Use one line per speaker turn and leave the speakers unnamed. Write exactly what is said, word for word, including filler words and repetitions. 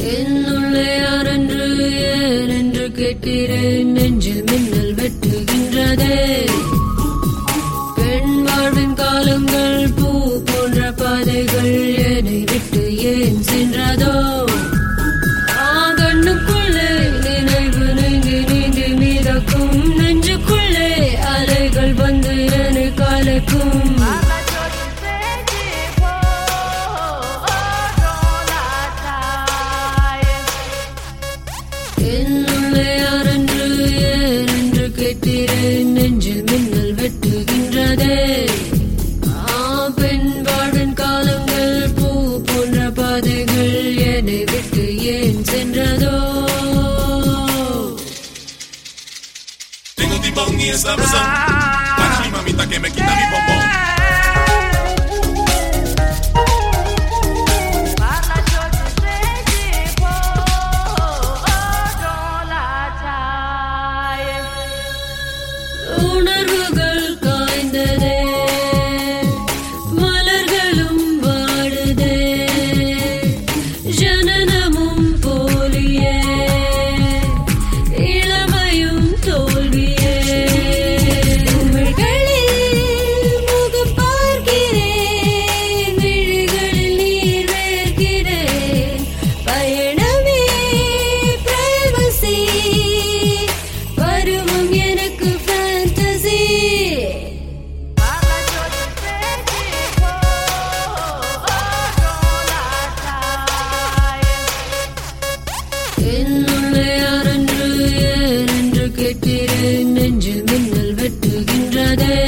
என்னுள்ளே யாரென்று ஏனென்று கேட்கிறேன், நெஞ்சில் மின்னல் வெட்டுகின்றதே. பெண் வாழ்வின் காலங்கள் பூ போன்ற பாதைகள் என்னை விட்டு ஏன் சென்றதோ? கண்ணுக்குள்ளே நினைவு நீங்கி நீங்கி மீதக்கும், நெஞ்சுக்குள்ளே அலைகள் வந்து என்னை கலக்கும். என்னுள்ளே யாரென்று ஏனென்று கேட்கிறேன், நெஞ்சில் மின்னல் வெட்டுகின்றதே. பெண் வாழ்வின் காலங்கள் பூ போன்ற பாதைகள் என்னை விட்டு ஏன் சென்றதோ?
Tengo un tipo y esa razón, para mi mamita que me quita mi bombón.
உணர்வுகள் காய்ந்ததே, மலர்களும் வாடுதே, ஜனனமும் போலியே, இளமையும் தோல்வியே. உமிழ்களில் முகம் பார்க்கிறேன், விழிகளில் நீர் வேர்க்கிறேன். பயணமே பிரைவசி, பருவம் எனக்கு ஃபேண்டசி. என்னுள்ளே யாரென்று ஏனென்று கேட்கிறேன், நெஞ்சில் மின்னல் வெட்டுகின்றதே.